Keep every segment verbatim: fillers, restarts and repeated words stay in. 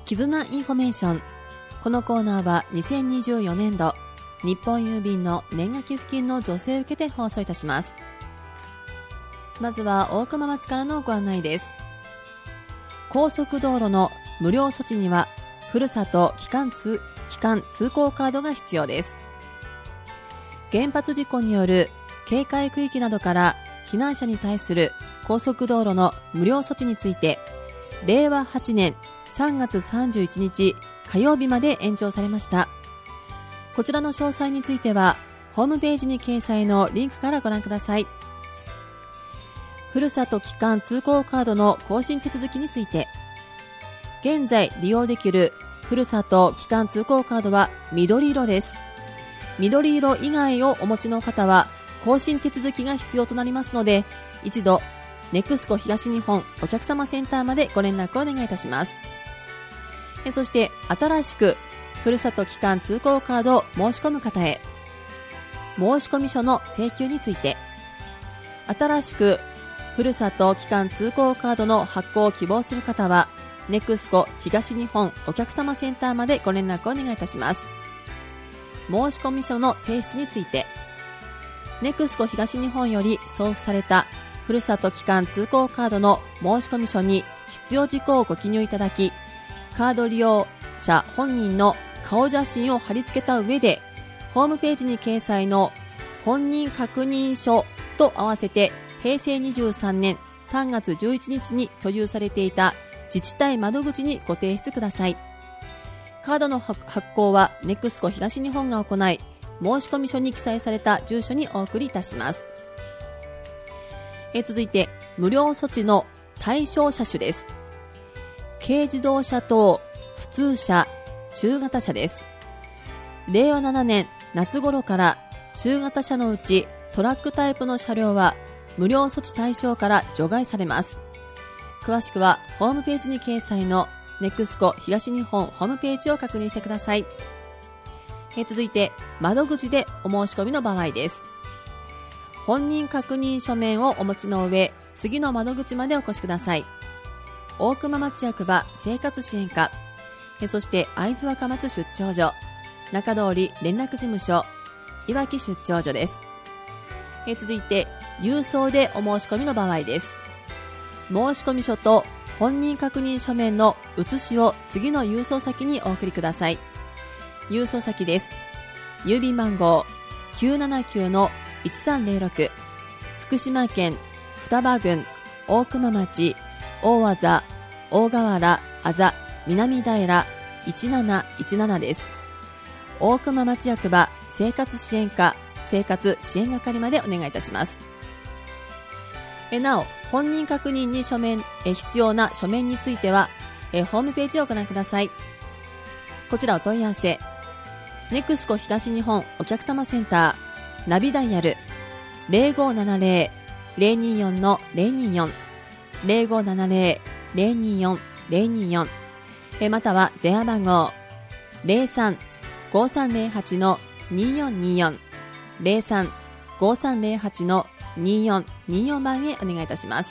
絆インフォメーション。このコーナーはにせんにじゅうよねんど日本郵便の年賀寄付金の助成を受けて放送いたします。まずは大熊町からのご案内です。高速道路の無料措置にはふるさと帰還通、帰還通行カードが必要です。原発事故による警戒区域などから避難者に対する高速道路の無料措置について、れいわはちねんさんがつさんじゅういちにち火曜日まで延長されました。こちらの詳細についてはホームページに掲載のリンクからご覧ください。ふるさと帰還通行カードの更新手続きについて、現在利用できるふるさと帰還通行カードは緑色です。緑色以外をお持ちの方は更新手続きが必要となりますので、一度ネクスコ東日本お客様センターまでご連絡をお願いいたします。えそして新しくふるさと帰還通行カードを申し込む方へ、申込書の請求について、新しくふるさと帰還通行カードの発行を希望する方はネクスコ東日本お客様センターまでご連絡をお願いいたします。申込書の提出について、ネクスコ東日本より送付されたふるさと帰還通行カードの申込書に必要事項をご記入いただき、カード利用者本人の顔写真を貼り付けた上で、ホームページに掲載の本人確認書と合わせてへいせいにじゅうさんねんさんがつじゅういちにちに居住されていた自治体窓口にご提出ください。カードの発行はネクスコ東日本が行い、申込書に記載された住所にお送りいたします。え続いて無料措置の対象車種です。軽自動車等普通車中型車です。れいわななねん夏頃から中型車のうちトラックタイプの車両は無料措置対象から除外されます。詳しくはホームページに掲載のネクスコ東日本ホームページを確認してください。え続いて窓口でお申し込みの場合です。本人確認書面をお持ちの上、次の窓口までお越しください。大熊町役場生活支援課、えそして会津若松出張所、中通り連絡事務所、いわき出張所です。え続いて郵送でお申し込みの場合です。申込書と本人確認書面の写しを次の郵送先にお送りください。郵送先です。郵便番号 きゅうななきゅうのいちさんぜろろく、福島県双葉郡大熊町大和座大河原あざ南平いちなないちななです。大熊町役場生活支援課生活支援係までお願いいたします。えなお、本人確認に書面え必要な書面についてはえホームページをご覧ください。こちらお問い合わせ、ネクスコ東日本お客様センターナビダイヤル ぜろごななぜろ ぜろによん のぜろによん ぜろごななぜろ ぜろによん ぜろによん、えまたは電話番号 ゼロさん ごさんゼロはち のによんによん ゼロさん ごさんゼロはち のによんによん番へお願いいたします。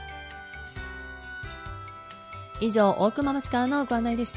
以上、大熊町からのご案内でした。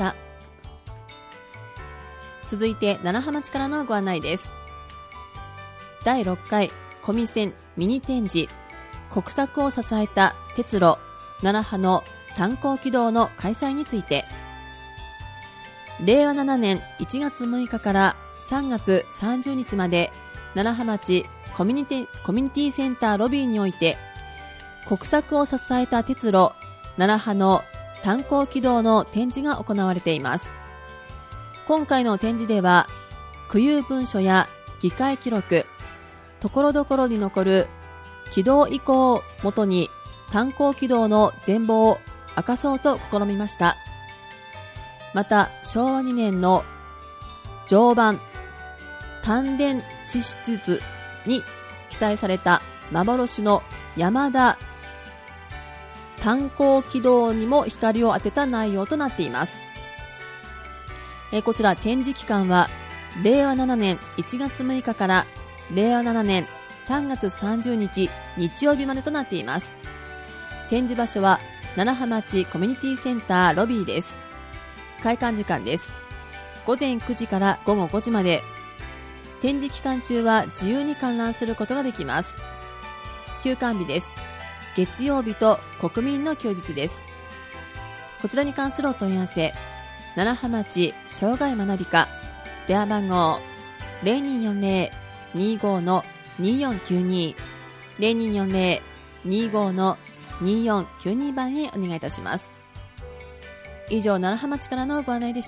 続いて楢葉町からのご案内です。だいろっかい小見線ミニ展示国策を支えた鉄路楢葉の炭鉱軌道の開催について、れいわななねんいちがつむいかからさんがつさんじゅうにちまで楢葉町コミュニティ、コミュニティセンターロビーにおいて国策を支えた鉄路楢葉の炭鉱軌道の展示が行われています。今回の展示では区有文書や議会記録、ところどころに残る軌道遺構をもとに炭鉱軌道の全貌を明かそうと試みました。またしょうわにねんの常磐炭田地質図に記載された幻の山田炭鉱軌道にも光を当てた内容となっています。えこちら展示期間はれいわななねんいちがつむいかかられいわななねんさんがつさんじゅうにち日曜日までとなっています。展示場所は楢葉町コミュニティセンターロビーです。 開館時間です。午前くじから午後ごじまで。展示期間中は自由に観覧することができます。休館日です。月曜日と国民の休日です。こちらに関するお問い合わせ、楢葉町障害学び課、電話番号 ゼロにーよんゼロ にーご のにーよんきゅうに ゼロにーよんゼロ にーご のにーよんきゅうに番へお願いいたします。以上、楢葉町からのご案内でした。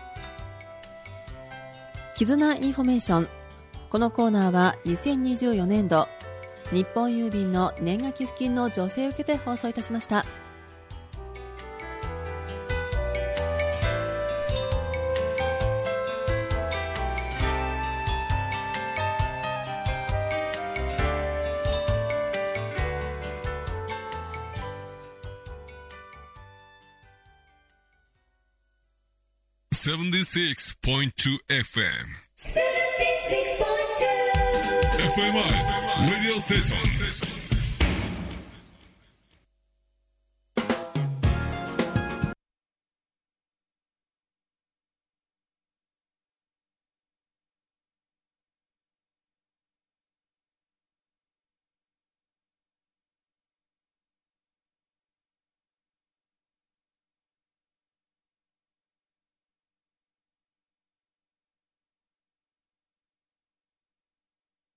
絆インフォメーション。このコーナーはにせんにじゅうよねんど日本郵便の年賀寄付金の助成を受けて放送いたしました。 セブンティーシックスポイントツー エフエム セブンティーシックスポイントツー エフエム Radio Station